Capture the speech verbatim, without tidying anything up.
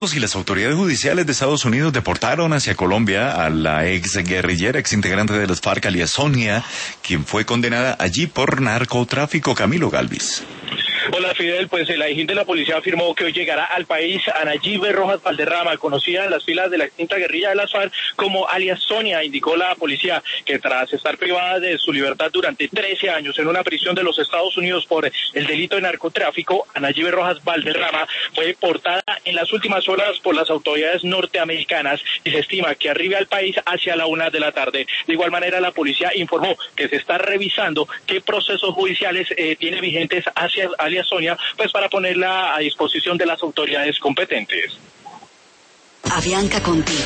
Y las autoridades judiciales de Estados Unidos deportaron hacia Colombia a la ex guerrillera, ex integrante de las FARC, alias Sonia, quien fue condenada allí por narcotráfico. Camilo Galvis. Hola Fidel, pues el agente de la policía afirmó que hoy llegará al país Anayibe Rojas Valderrama, conocida en las filas de la extinta guerrilla de las FARC como alias Sonia. Indicó la policía que tras estar privada de su libertad durante trece años en una prisión de los Estados Unidos por el delito de narcotráfico, Anayibe Rojas Valderrama fue deportada en las últimas horas por las autoridades norteamericanas y se estima que arribe al país hacia la una de la tarde. De igual manera, la policía informó que se está revisando qué procesos judiciales eh, tiene vigentes hacia alias Sonia, pues para ponerla a disposición de las autoridades competentes. Avianca contigo.